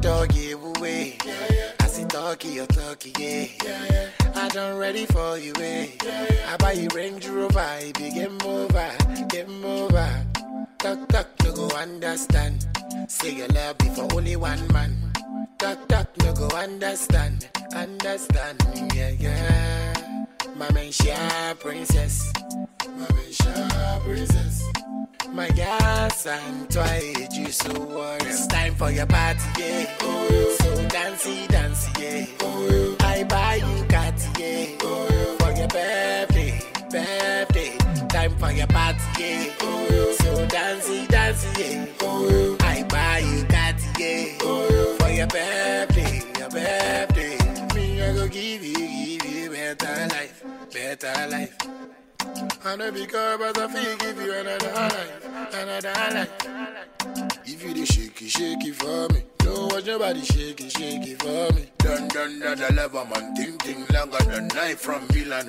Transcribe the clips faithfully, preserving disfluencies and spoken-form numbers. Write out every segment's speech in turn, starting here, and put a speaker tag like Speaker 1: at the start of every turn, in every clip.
Speaker 1: dog give away. Yeah, yeah. I see talkie, you talkie, yeah. Yeah, yeah. I done ready for you, eh. Yeah, yeah. I buy you Range Rover, it be game over, game over. Talk, talk, no go understand. Say your love be for only one man. Talk, talk, no go understand. Understand, yeah, yeah. My man, shy princess. My man, shy princess. My gas and twice, you so worried. It's time for your party, yeah. Oh, so dancey, dancey, yeah. Oh, I buy you cat, yeah. Oh, for your birthday, birthday. Time for your party, yeah. Oh, so dancey, dancey, yeah. Oh, I buy you cat, yeah. Oh, for your birthday, your birthday. Me, I go give you, give you better life, better life. I know because but I feel give you another life, another life. If you the shaky, shaky for me, don't watch nobody shaky, shaky for me. Dun dun dun the lever man, ting ting longer than knife from Milano.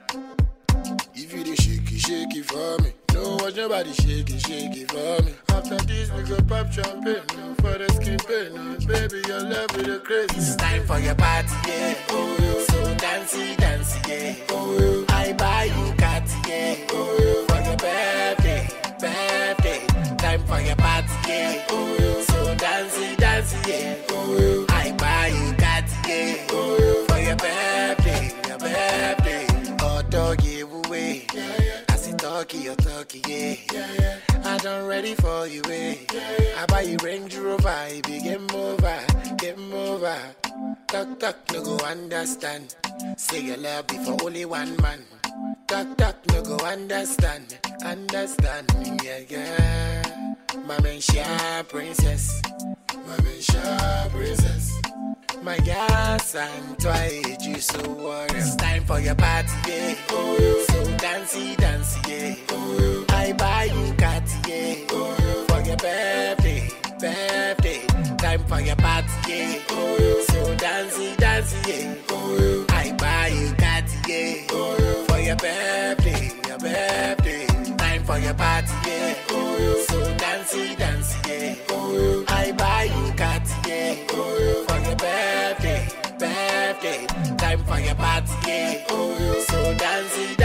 Speaker 1: If you the shaky, shaky for me, don't watch nobody shaky, shaky for me. After this we go pop champagne, no for the skin pain, no baby your love is the crazy. It's time for your party, yeah. Oh, so dancey, dancey, yeah. Oh, I buy you cat, yeah. Oh, for your birthday, birthday. Time for your party, yeah. Oh, so dancey, dancey, yeah. Oh, I buy you cat, yeah. Oh, for your birthday, your birthday. Oh, dog give away. Yeah, yeah. I see talkie, you talkie, yeah. Yeah, yeah. I done ready for you, eh. Yeah, yeah. I buy you Range Rover, it be game over, game over. Talk, talk, no go understand. Say your love be for only one man. Talk, talk, no go understand. Understand, yeah, yeah. My man, shy princess. My man, shy princess. My gas and twice, you so worried. It's time for your party, yeah. Oh, so dancey, dancey, yeah. Oh, I buy you cat, yeah. Oh, for your birthday, birthday. Time for your party, yeah. Oh, so dancey, dancey, yeah. Oh, I buy you cat, yeah. Oh, for your birthday, your birthday. Time for your party, yeah. Oh, so dancey, dancey, yeah. Oh, I buy you cat, yeah. Oh, for your birthday, birthday. Time for your party, yeah. Oh, so dancey,